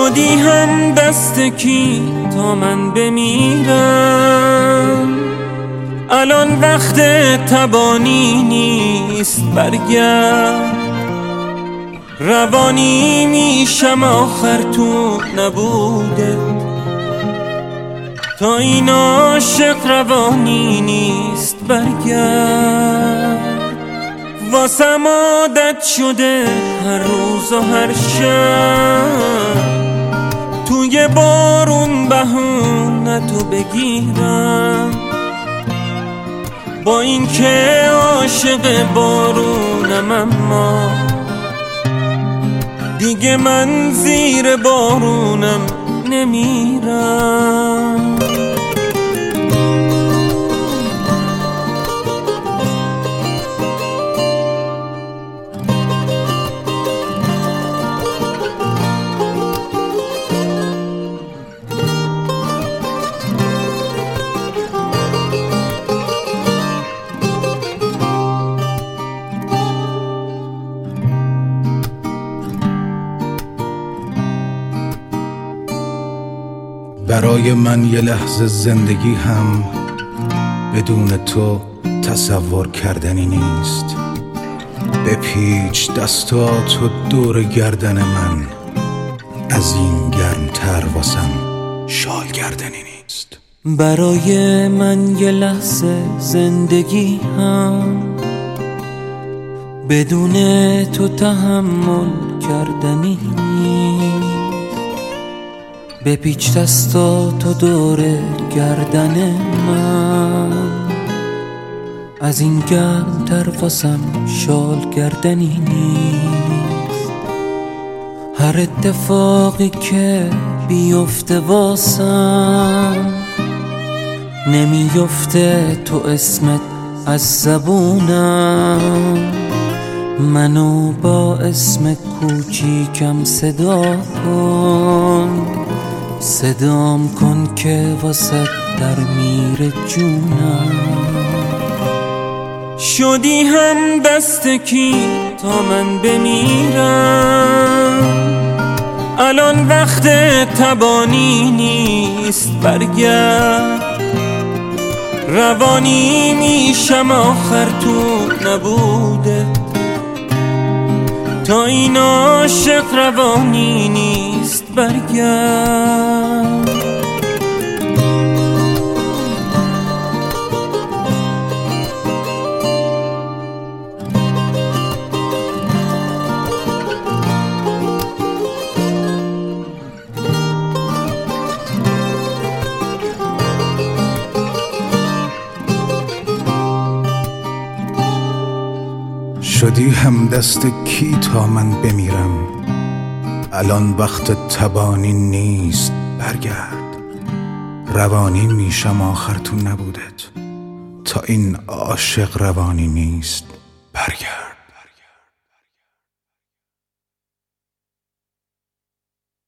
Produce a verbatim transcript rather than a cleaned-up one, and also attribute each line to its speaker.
Speaker 1: شدی هم دست کی تا من بمیرم؟ الان وقت تبانی نیست، برگرد. روانی میشم آخر تو نبوده، تا این عاشق روانی نیست، برگرد. واسم عادت شده هر روز و هر شب توی بارون بهونه تو بگیرم، با این که عاشق بارونم اما دیگه من زیر بارونم نمیرم.
Speaker 2: برای من یه لحظه زندگی هم بدون تو تصور کردنی نیست. بپیچ دستاتو دور گردن من، از این گرمتر واسم شال گردنی نیست.
Speaker 1: برای من یه لحظه زندگی هم بدون تو تحمل کردنی نیست. بپیچ دستاتو دور گردن من، از این گرمتر واسم شال گردنی نیست. هر اتفاقی که بیفته واسم نمیفته تو اسمت از زبونم. منو با اسم کوچیکم صدا کن، صدام کن که واسه در میره جونم. شدی هم دست کی تا من بمیرم؟ الان وقت تبانی نیست، برگرد. روانی میشم آخر تو نبوده، تا این عاشق روانی نیست، برگرد.
Speaker 2: شدی هم دست کی تا من بمیرم؟ الان وقت تبانی نیست، برگرد. روانی میشم آخر تو نبودت، تا این عاشق روانی نیست، برگرد.